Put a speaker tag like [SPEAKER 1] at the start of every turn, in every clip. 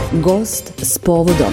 [SPEAKER 1] Gost s povodom.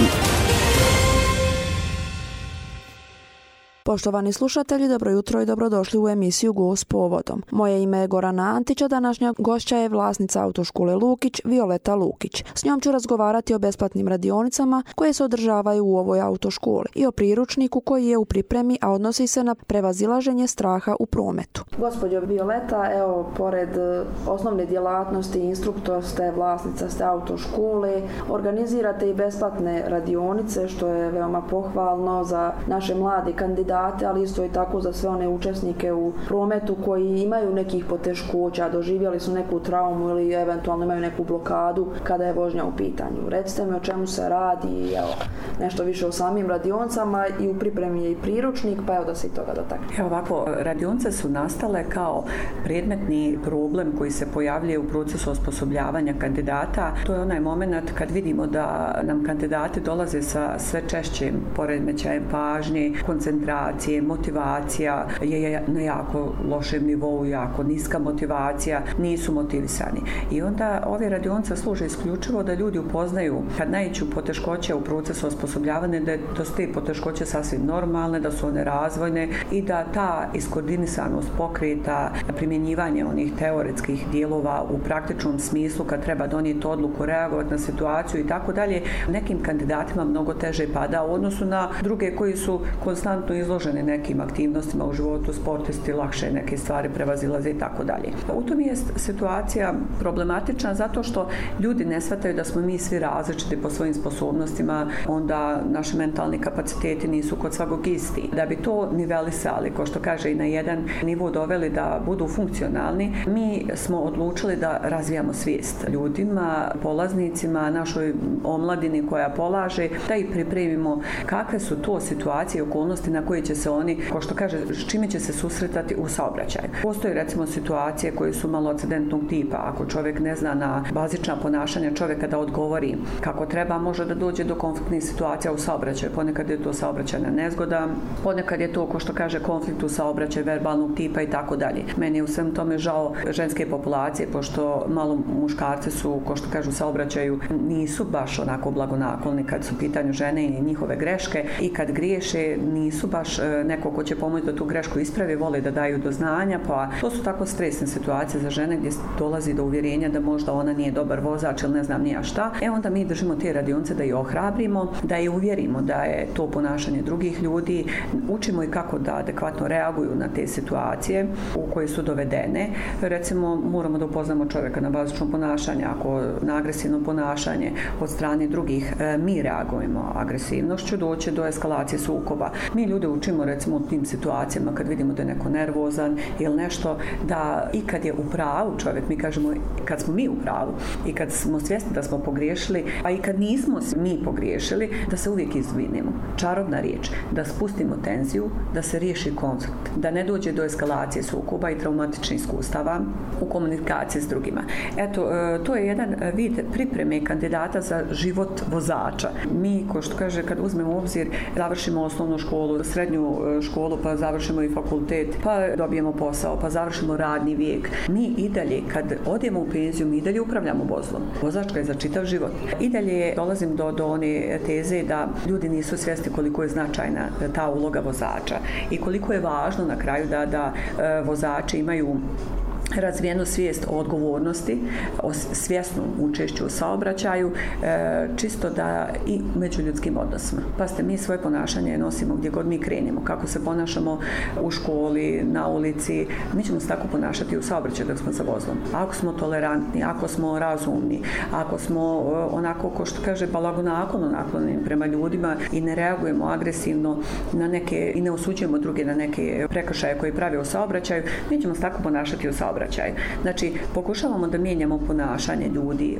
[SPEAKER 2] Poštovani slušatelji, dobro jutro i dobrodošli u emisiju Gost s povodom. Moje ime je Gorana Antić, a današnja gošća je vlasnica autoškole Lukić, Violeta Lukić. S njom ću razgovarati o besplatnim radionicama koje se održavaju u ovoj autoškoli i o priručniku koji je u pripremi, a odnosi se na prevazilaženje straha u prometu. Gospođo Violeta, evo, pored osnovne djelatnosti, instruktor ste, vlasnica ste autoškole, organizirate i besplatne radionice, što je veoma pohvalno za naše mlade kandidate, ali isto i tako za sve one učesnike u prometu koji imaju nekih poteškoća, doživjeli su neku traumu ili eventualno imaju neku blokadu kada je vožnja u pitanju. Recite mi o čemu se radi, evo, nešto više o samim radionicama, i u pripremi je i priručnik, pa evo da se i toga dotakne.
[SPEAKER 3] Evo ovako, radionice su nastale kao predmetni problem koji se pojavljuje u procesu osposobljavanja kandidata. To je onaj moment kad vidimo da nam kandidati dolaze sa sve češćim poremećajem pažnje, koncentracije, motivacija je na jako lošem nivou, jako niska motivacija, nisu motivisani. I onda ove radionice služe isključivo da ljudi upoznaju kad naiđu poteškoće u procesu osposobljavanja, da su te poteškoće sasvim normalne, da su one razvojne i da ta iskoordinisanost pokreta, primjenjivanje onih teoretskih dijelova u praktičnom smislu kad treba donijeti odluku, reagovati na situaciju i tako dalje, nekim kandidatima mnogo teže pada u odnosu na druge koji su konstantno izloženi nekim aktivnostima u životu, sportisti lakše neke stvari prevazilaze i tako dalje. U tom je situacija problematična zato što ljudi ne shvataju da smo mi svi različiti po svojim sposobnostima, onda naši mentalni kapaciteti nisu kod svakog isti. Da bi to nivelisali, kao što kaže, i na jedan nivo doveli da budu funkcionalni, mi smo odlučili da razvijamo svijest ljudima, polaznicima, našoj omladini koja polaže, da ih pripremimo kakve su to situacije i okolnosti na koje će se oni, kao što kaže, s čime će se susretati u saobraćaju. Postoje recimo situacije koje su malo akcidentnog tipa. Ako čovjek ne zna na bazična ponašanja čovjeka da odgovori kako treba, može da dođe do konfliktnih situacija u saobraćaju. Ponekad je to saobraćajna nezgoda, ponekad je to, kao što kaže, konflikt u saobraćaju verbalnog tipa i tako dalje. Meni je u svem tome žao ženske populacije, pošto malo muškarci su, kao što kažu, u saobraćaju nisu baš onako blagonakloni kad su u pitanju žene i njihove greške, i kad griješe nisu baš neko ko će pomoći da tu grešku ispravi, vole da daju do znanja, pa to su tako stresne situacije za žene gdje dolazi do uvjerenja da možda ona nije dobar vozač ili ne znam ni ja šta. Onda mi držimo te radionice da je ohrabrimo, da je uvjerimo da je to ponašanje drugih ljudi, učimo i kako da adekvatno reaguju na te situacije u koje su dovedene. Recimo, moramo da upoznamo čovjeka na bazično ponašanje. Ako na agresivno ponašanje od strane drugih mi reagujemo agresivnošću, doće do eskalacije sukoba. Mi ljude učimo recimo u tim situacijama kad vidimo da je neko nervozan ili nešto, da i kad je u pravu čovjek, mi kažemo kad smo mi u pravu i kad smo svjesni da smo pogriješili, a i kad nismo mi pogriješili, da se uvijek izvinimo. Čarobna riječ, da spustimo tenziju, da se riješi konflikt, da ne dođe do eskalacije sukoba i traumatičnih iskustava u komunikaciji s drugima. Eto, to je jedan vid pripreme kandidata za život vozača. Mi, kao što kaže, kad uzmemo u obzir, završimo osnovnu školu, srednju školu, pa završimo i fakultet, pa dobijemo posao, pa završimo radni vijek. Mi i dalje, kad odemo u penziju, mi i dalje upravljamo vozilom. Vozačka je za čitav život. I dalje dolazim do one teze da ljudi nisu svjesni koliko je značajna ta uloga vozača i koliko je važno na kraju da vozači imaju razvijenu svijest o odgovornosti, o svjesnom učešću u saobraćaju, čisto da i među ljudskim odnosima. Pazite, mi svoje ponašanje nosimo gdje god mi krenemo, kako se ponašamo u školi, na ulici, mi ćemo se tako ponašati u saobraćaju dok smo za vozilom. Ako smo tolerantni, ako smo razumni, ako smo onako, ko što kaže, blagonaklono naklonjeni prema ljudima i ne reagujemo agresivno na neke i ne osuđujemo druge na neke prekršaje koje prave u saobraćaju, mi ćemo se tako ponašati u saobraćaju. Znači, pokušavamo da mijenjamo ponašanje ljudi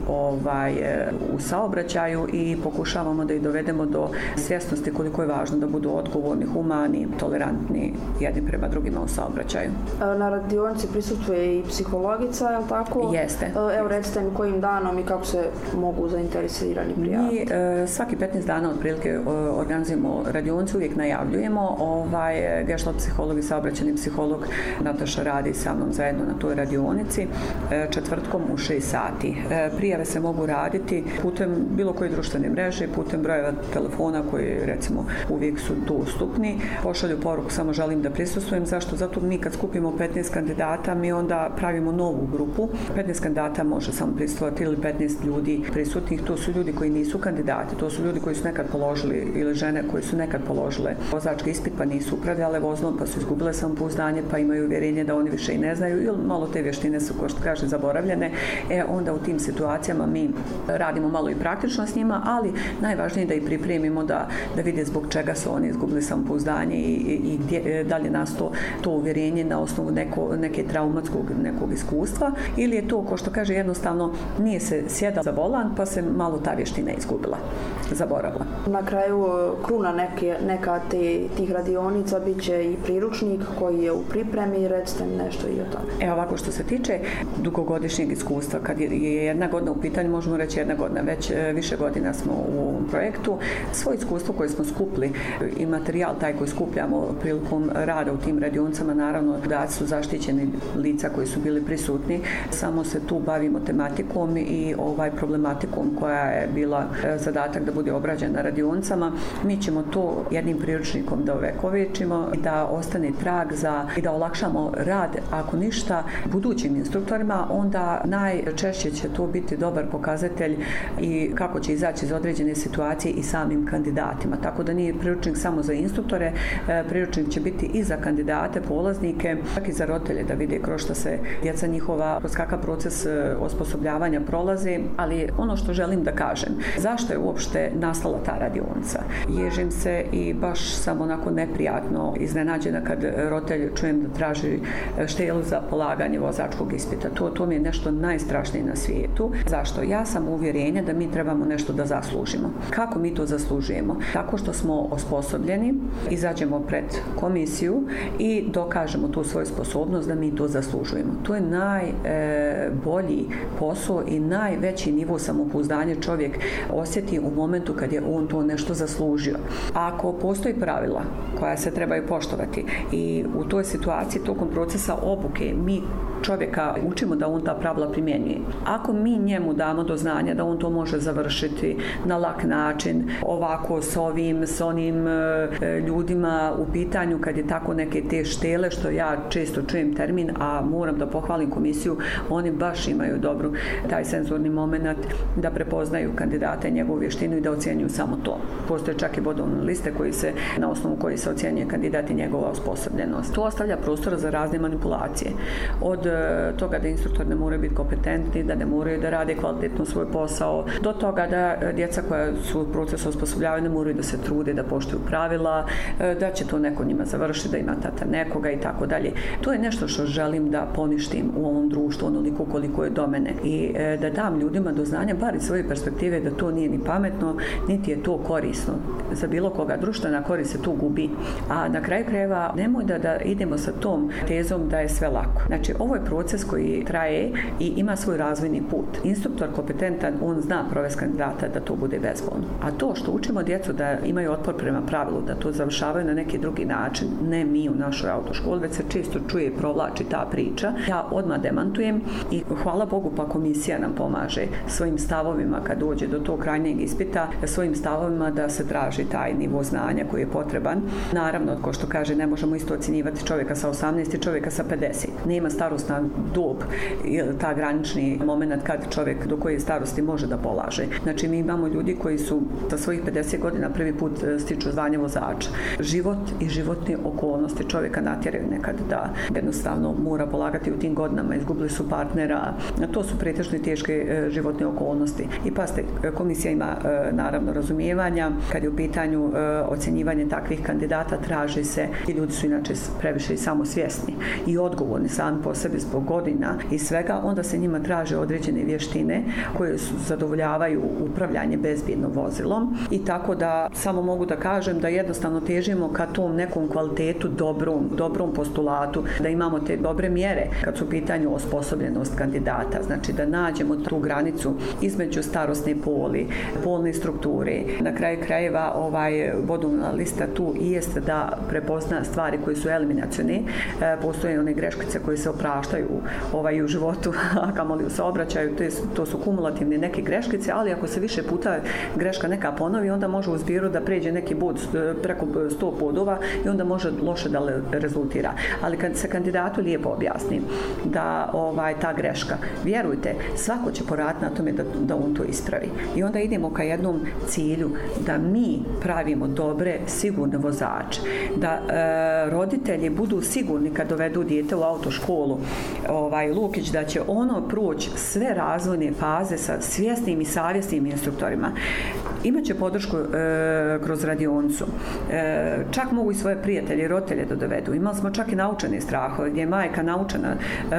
[SPEAKER 3] u saobraćaju i pokušavamo da ih dovedemo do svjesnosti koliko je važno da budu odgovorni, humani, tolerantni jedni prema drugima u saobraćaju.
[SPEAKER 2] Na radionici prisutuje i psihologica, je li tako?
[SPEAKER 3] Jeste.
[SPEAKER 2] Evo, recite mi kojim danom i kako se mogu zainteresirani prijaviti.
[SPEAKER 3] Mi svaki 15 dana otprilike organizujemo radionicu, uvijek najavljujemo. Gestalt psiholog i saobraćajni psiholog Nataša radi sa mnom zajedno na toj radionici četvrtkom u 6 sati. Prijave se mogu raditi putem bilo koje društvene mreže, putem brojeva telefona koji recimo uvijek su dostupni. Pošalju poruku samo želim da prisustvujem. Zašto? Zato mi kad skupimo 15 kandidata, mi onda pravimo novu grupu. 15 kandidata može samo prisustvovati ili 15 ljudi prisutnih. To su ljudi koji nisu kandidati, to su ljudi koji su nekad položili ili žene koji su nekad položile vozački ispit pa nisu upravljale vozilom pa su izgubile samopouzdanje pa imaju uvjerenje da oni više i ne znaju ili malo te vještine su, kao što kaže, zaboravljene. Onda u tim situacijama mi radimo malo i praktično s njima, ali najvažnije je da ih pripremimo da vide zbog čega su oni izgubili samopouzdanje i gdje, da li nas to uvjerenje na osnovu neke traumatskog nekog iskustva ili je to, kao što kaže, jednostavno nije se sjedala za volan pa se malo ta vještina izgubila, zaboravila.
[SPEAKER 2] Na kraju kruna neka tih radionica bit će i priručnik koji je u pripremi, recite nešto i o tome.
[SPEAKER 3] Ovako, što se tiče dugogodišnjeg iskustva, kad je jedna godina u pitanju, možemo reći jedna godina, već više godina smo u ovom projektu, svoje iskustvo koje smo skupili i materijal taj koji skupljamo prilikom rada u tim radionicama, naravno da su zaštićeni lica koji su bili prisutni, samo se tu bavimo tematikom i problematikom koja je bila zadatak da bude obrađena na radionicama. Mi ćemo to jednim priručnikom da ovekovečimo i da ostane trag i da olakšamo rad, ako ništa, budućim instruktorima, onda najčešće će to biti dobar pokazatelj i kako će izaći iz određene situacije i samim kandidatima. Tako da nije priručnik samo za instruktore, priručnik će biti i za kandidate, polaznike, čak i za roditelje da vide kroz što se djeca njihova, kroz kakav proces osposobljavanja prolazi. Ali ono što želim da kažem, zašto je uopšte nastala ta radionica? Ježim se i baš sam onako neprijatno iznenađena kad roditelj čujem da traži štelu za polaganje vozačkog ispita. To mi je nešto najstrašnije na svijetu. Zašto? Ja sam uvjerenja da mi trebamo nešto da zaslužimo. Kako mi to zaslužujemo? Tako što smo osposobljeni, izađemo pred komisiju i dokažemo tu svoju sposobnost da mi to zaslužujemo. To je najbolji posao i najveći nivo samopouzdanja čovjek osjeti u momentu kad je on to nešto zaslužio. Ako postoji pravila koja se trebaju poštovati i u toj situaciji tokom procesa obuke mi čovjeka učimo da on ta pravila primjenjuje. Ako mi njemu damo do znanja da on to može završiti na lak način, ovako s onim ljudima u pitanju, kad je tako neke te štele, što ja često čujem termin, a moram da pohvalim komisiju, oni baš imaju dobru taj senzorni moment da prepoznaju kandidata i njegovu vještinu i da ocjenjuju samo to. Postoje čak i bodovne liste na osnovu koji se ocjenjuje kandidat i njegova osposobljenost. To ostavlja prostora za razne manipulacije. Od toga da instruktor ne moraju biti kompetentni, da ne moraju da rade kvalitetno svoj posao, do toga da djeca koja su u procesu osposobljavanja moraju da se trude, da poštuju pravila, da će to neko njima završiti, da ima tata nekoga i tako dalje. To je nešto što želim da poništim u ovom društvu, onoliko koliko je do mene i da dam ljudima do znanja, bar iz svoje perspektive, da to nije ni pametno, niti je to korisno. Za bilo koga društvena korist se tu gubi. A na kraju krajeva nemoj da idemo sa tom tezom da je sve lako. Znači, ovo je proces koji traje i ima svoj razvojni put. Instruktor kompetentan, on zna provesti kandidata da to bude bezbolno. A to što učimo djecu da imaju otpor prema pravilu, da to završavaju na neki drugi način, ne mi u našoj autoškoli, već se često čuje i provlači ta priča. Ja odmah demantujem i hvala Bogu pa komisija nam pomaže svojim stavovima kad dođe do tog krajnjeg ispita, svojim stavovima da se traži taj nivo znanja koji je potreban. Naravno, kao što kaže, ne možemo isto ocjenjivati čovjeka sa 18 i čovjeka sa 50. Nema starosna dob, ta granični moment kad čovjek do koje starosti može da polaže. Znači, mi imamo ljudi koji su sa svojih 50 godina prvi put stiču zvanje vozača. Život i životne okolnosti čovjeka natjeraju nekad da jednostavno mora polagati u tim godinama, izgubili su partnera. To su pretežno teške životne okolnosti. I pazite, komisija ima naravno razumijevanja. Kad je u pitanju ocjenjivanje takvih kandidata, traži se, i ljudi su inače previše i samosvjesni i odgovorni sami po sebi zbog godina i svega, onda se njima traže određene vještine koje zadovoljavaju upravljanje bezbjedno vozilom i tako da samo mogu da kažem da jednostavno težimo ka tom nekom kvalitetu, dobrom postulatu, da imamo te dobre mjere kad su u pitanju osposobljenost kandidata, znači da nađemo tu granicu između starosne polne strukture. Na kraju krajeva bodovna lista tu i jeste da prepozna stvari koje su eliminacione, postoje one greškice koje se opraštaju opraštaju u životu, a kamoli u saobraćaju, to su kumulativne neke greškice, ali ako se više puta greška neka ponovi, onda može u zbiru da pređe neki bod preko 100 bodova i onda može loše da rezultira. Ali kad se kandidatu lijepo objasni da ta greška, vjerujte, svako će poraditi na tome da on to ispravi. I onda idemo ka jednom cilju da mi pravimo dobre, sigurne vozače. Da roditelji budu sigurni kad dovedu dijete u autoškolu Lukić, da će ono proći sve razvojne faze sa svjesnim i savjesnim instruktorima. Imaće podršku kroz radionicu. Čak mogu i svoje prijatelje i roditelje da dovedu. Imali smo čak i naučene strahove, gdje je majka naučena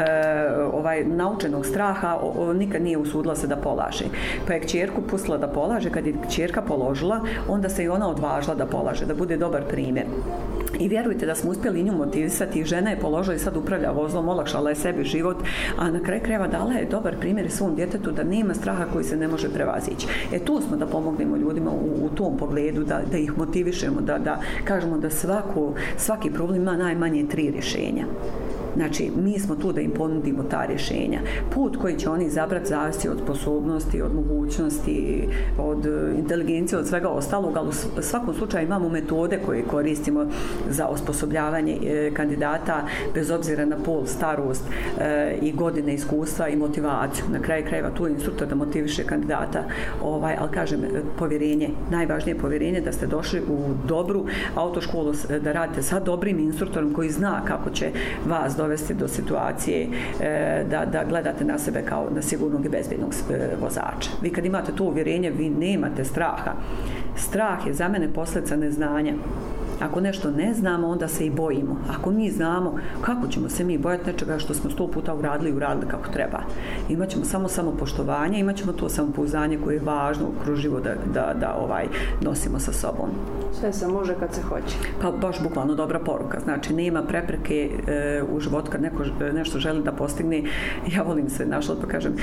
[SPEAKER 3] naučenog straha nikad nije usudila se da polaže. Pa je kćerku pustila da polaže, kad je kćerka položila, onda se i ona odvažila da polaže, da bude dobar primjer. I vjerujte da smo uspjeli nju motivisati, žena je položila i sad upravlja vozilom, olakšala je sebi život, a na kraju krajeva dala je dobar primjer i svom djetetu da nema straha koji se ne može prevazići. Tu smo da pomognemo ljudima u tom pogledu, da ih motivišemo, da kažemo da svaki problem ima najmanje 3 rješenja. Znači, mi smo tu da im ponudimo ta rješenja. Put koji će oni izabrati zavisi od sposobnosti, od mogućnosti, od inteligencije, od svega ostalog, ali u svakom slučaju imamo metode koje koristimo za osposobljavanje kandidata bez obzira na pol, starost i godine iskustva i motivaciju. Na kraju krajeva tu je instruktor da motiviše kandidata, ali kažem, povjerenje, najvažnije povjerenje da ste došli u dobru autoškolu, da radite sa dobrim instruktorom koji zna kako će vas dovesti do situacije da gledate na sebe kao na sigurnog i bezbjednog vozača. Vi kad imate to uvjerenje, vi nemate straha. Strah je za mene posljedica neznanja. Ako nešto ne znamo, onda se i bojimo. Ako mi znamo, kako ćemo se mi bojati nečega što smo 100 puta uradili kako treba. Imaćemo samo samopoštovanje, imaćemo to samopouzdanje koje je važno kroz život da nosimo sa sobom.
[SPEAKER 2] Sve se može kad se hoće.
[SPEAKER 3] Pa baš bukvalno dobra poruka. Znači, nema prepreke u životu kad neko nešto želi da postigne. Ja volim se našla pa kažem,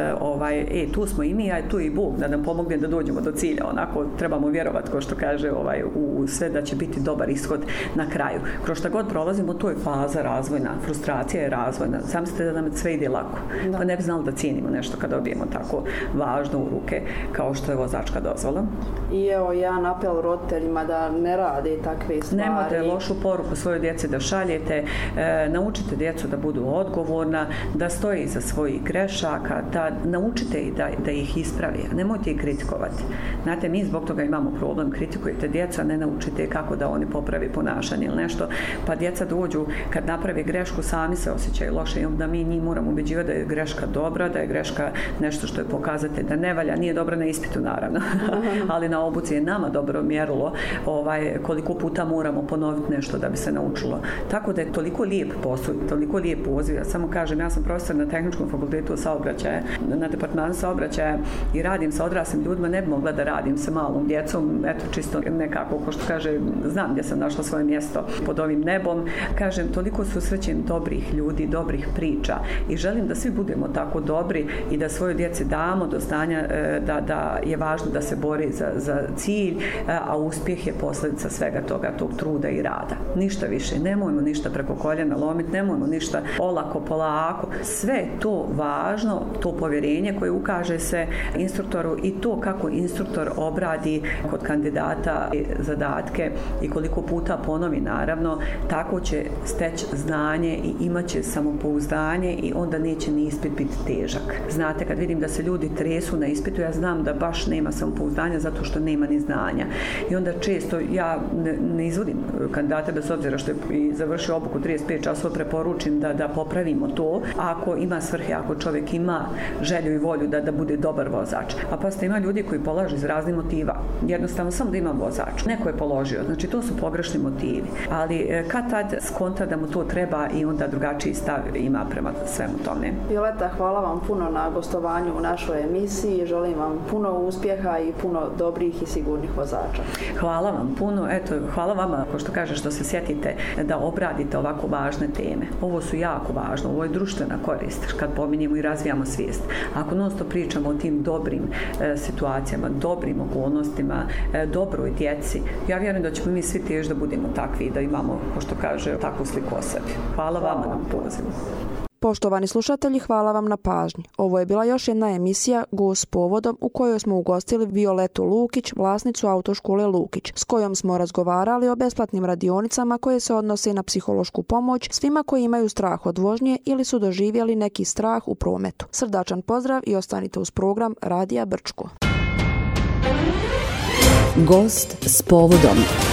[SPEAKER 3] tu smo i mi, a tu i Bog da nam pomogne da dođemo do cilja. Onako, trebamo vjerovati, ko što kaže, u sve da će biti dobar ishod na kraju. Kroz šta god prolazimo, to je faza razvojna. Frustracija je razvojna. Zamislite da nam sve ide lako. Pa ne bi znali da cijenimo nešto kad dobijemo tako važno u ruke kao što je vozačka dozvola.
[SPEAKER 2] I evo, jedan apel roditeljima da ne rade takve stvari.
[SPEAKER 3] Nemojte lošu poruku svojoj djeci da šaljete. Naučite djecu da budu odgovorna, da stoje iza svojih grešaka, da naučite ih da ih ispravi. Nemojte ih kritikovati. Znate, mi zbog toga imamo problem. Kritikujete djecu, a ne naučite kako da oni popravi ponašanje ili nešto. Pa djeca dođu, kad naprave grešku, sami se osjećaju loše i onda mi njih moramo ubeđivati da je greška dobra, da je greška nešto što je pokazatelj da ne valja. Nije dobra na ispitu, naravno. Ali na obuci je nama dobro mjerilo koliko puta moramo ponoviti nešto da bi se naučilo. Tako da je toliko lijep posao, toliko lijep poziv. Ja samo kažem, ja sam profesor na Tehničkom fakultetu saobraćaja, na departmanu saobraćaja i radim sa odraslim ljudima, ne bi mogla da radim sa malom djecom, eto čisto nekako, ko što kaže, znam gdje sam našla svoje mjesto pod ovim nebom. Kažem, toliko susrećem dobrih ljudi, dobrih priča i želim da svi budemo tako dobri i da svojoj djeci damo do znanja da je važno da se bori za cilj, a uspjeh je posljedica svega toga, tog truda i rada. Ništa više, nemojmo ništa preko koljena lomiti, nemojmo ništa olako, polako. Sve to važno, to povjerenje koje ukaže se instruktoru i to kako instruktor obradi kod kandidata zadatke i koliko puta ponovi, naravno, tako će steći znanje i imat će samopouzdanje i onda neće ni ispit biti težak. Znate, kad vidim da se ljudi tresu na ispitu, ja znam da baš nema samopouzdanja zato što nema ni znanja. I onda često ja ne izvodim kandidata bez obzira što je završio obuku 35 časova, preporučim da popravimo to. Ako ima svrhe, ako čovjek ima želju i volju da bude dobar vozač. A pa ima ljudi koji polažu iz raznih motiva. Jednostavno samo da ima vozač. Neko je položio. Znači to su pogrešni motivi. Ali kad tad skonta da mu to treba i onda drugačiji stav ima prema svemu tome.
[SPEAKER 2] Violeta, hvala vam puno na gostovanju u našoj emisiji. Želim vam puno uspjeha i puno dobrih i sigurnih vozača.
[SPEAKER 3] Hvala vam puno. Eto, hvala vama, ko što kaže, što se sjetite da obradite ovako važne teme. Ovo su jako važno. Ovo je društvena korist kad pominjemo i razvijamo svijest. Ako non stop pričamo o tim dobrim situacijama, dobrim okolnostima, dobroj djeci, ja vjerujem da ćemo mi svi težiti da budemo takvi i da imamo, ko što kaže, takvu sliku o sebi. Hvala vama na pozivu.
[SPEAKER 2] Poštovani slušatelji, hvala vam na pažnji. Ovo je bila još jedna emisija Gost s povodom u kojoj smo ugostili Violetu Lukić, vlasnicu autoškole Lukić, s kojom smo razgovarali o besplatnim radionicama koje se odnose na psihološku pomoć svima koji imaju strah od vožnje ili su doživjeli neki strah u prometu. Srdačan pozdrav i ostanite uz program Radija Brčko.
[SPEAKER 1] Gost s povodom.